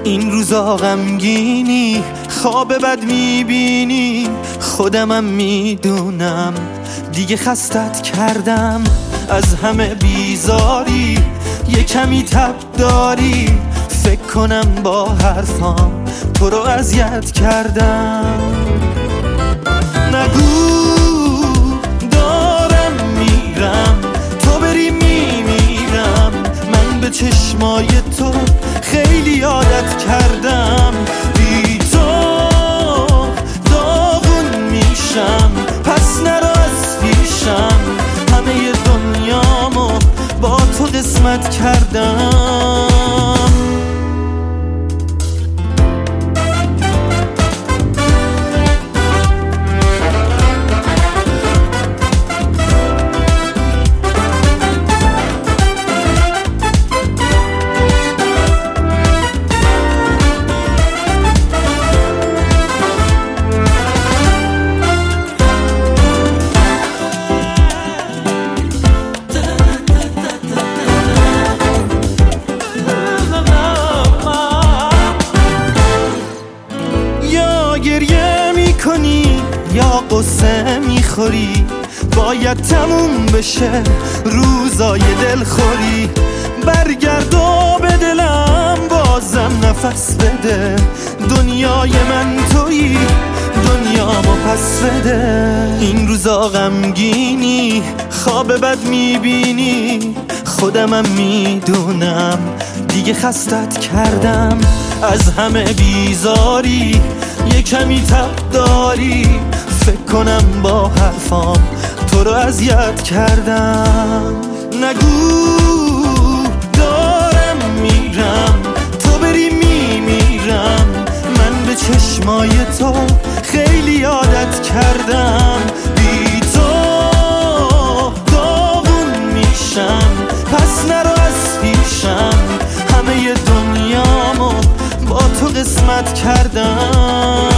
این روزا غمگینی، خواب بد میبینی، خودمم میدونم دیگه خستت کردم. از همه بیزاری یه کمی تب داری، فکر کنم با حرفام تو رو اذیت کردم. نگو دارم میرم، تو بری میمیرم، من به چشمای تو خیلی یادت کردم. بی تو داغون میشم، پس نرو از پیشم، همه دنیامو با تو قسمت کردم. گریه میکنی یا قصه میخوری، باید تموم بشه روزای دلخوری. برگرد و به دلم بازم نفس بده، دنیای من تویی، دنیامو پس بده. این روزا غمگینی، خواب بد میبینی، خودمم میدونم دیگه خستت کردم. از همه بیزاری یه کمی تب داری، فکر کنم با حرفام تو رو اذیت کردم. نگو دارم میرم، تو بری میمیرم، من به چشمای تو خیلی یادت کردم. بی تو داغون میشم، پس نرو از پیشم، همه دنیامو با تو قسمت کردم.